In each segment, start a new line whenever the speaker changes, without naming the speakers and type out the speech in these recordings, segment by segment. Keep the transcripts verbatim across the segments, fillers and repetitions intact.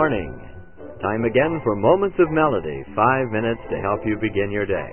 morning. Time again for Moments of Melody, five minutes to help you begin your day.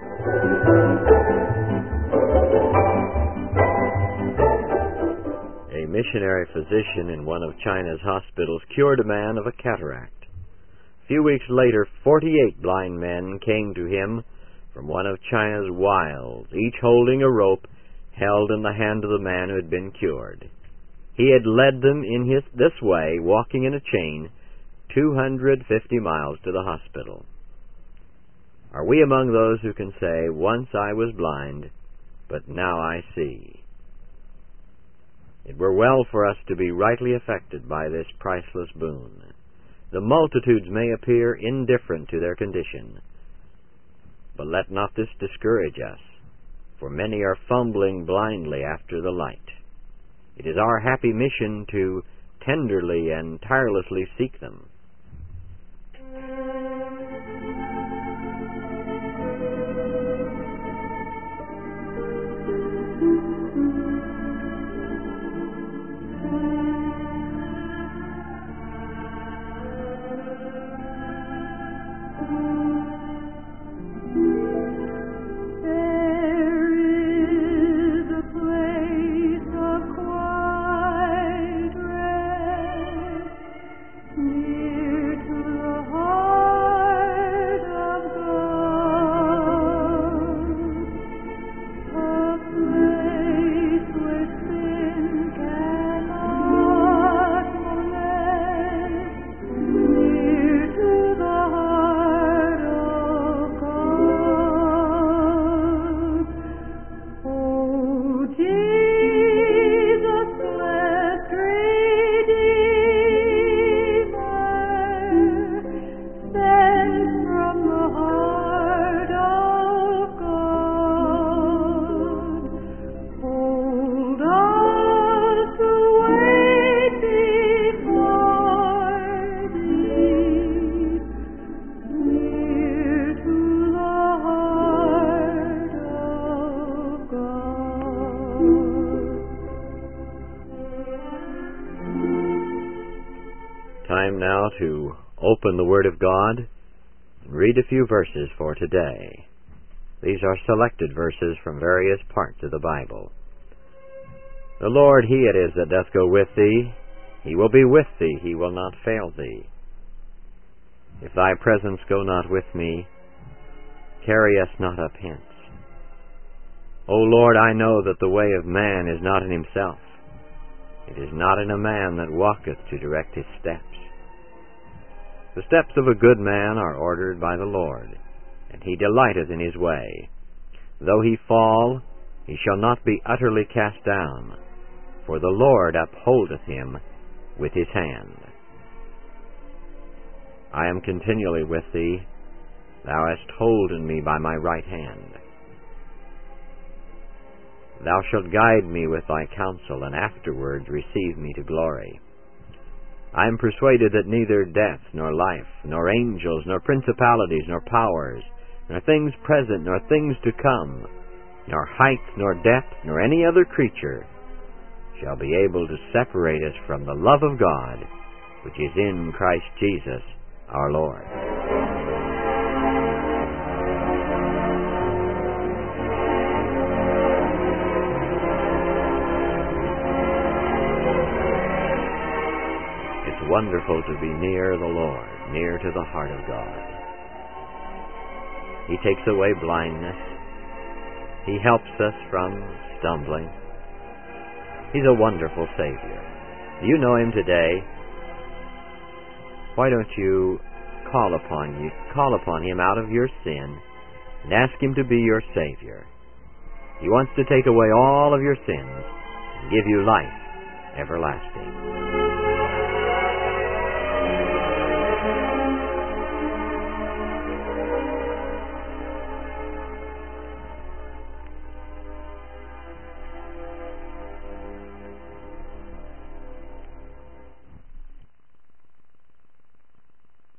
A missionary physician in one of China's hospitals cured a man of a cataract. A few weeks later, forty-eight blind men came to him from one of China's wilds, each holding a rope held in the hand of the man who had been cured. He had led them in his, this way, walking in a chain, two hundred fifty miles to the hospital. Are we among those who can say, "Once I was blind, but now I see"? It were well for us to be rightly affected by this priceless boon. The multitudes may appear indifferent to their condition, but let not this discourage us, for many are fumbling blindly after the light. It is our happy mission to tenderly and tirelessly seek them. Time now to open the Word of God and read a few verses for today. These are selected verses from various parts of the Bible. The Lord, He it is that doth go with thee. He will be with thee. He will not fail thee. If thy presence go not with me, carry us not up hence. O Lord, I know that the way of man is not in himself. It is not in a man that walketh to direct his steps. The steps of a good man are ordered by the Lord, and he delighteth in his way. Though he fall, he shall not be utterly cast down, for the Lord upholdeth him with his hand. I am continually with thee. Thou hast holden me by my right hand. Thou shalt guide me with thy counsel, and afterwards receive me to glory. I am persuaded that neither death, nor life, nor angels, nor principalities, nor powers, nor things present, nor things to come, nor height, nor depth, nor any other creature shall be able to separate us from the love of God, which is in Christ Jesus our Lord. Wonderful to be near the Lord, near to the heart of God. He takes away blindness. He helps us from stumbling. He's a wonderful Savior. Do you know Him today? Why don't you call upon you, call upon Him out of your sin and ask Him to be your Savior? He wants to take away all of your sins and give you life everlasting.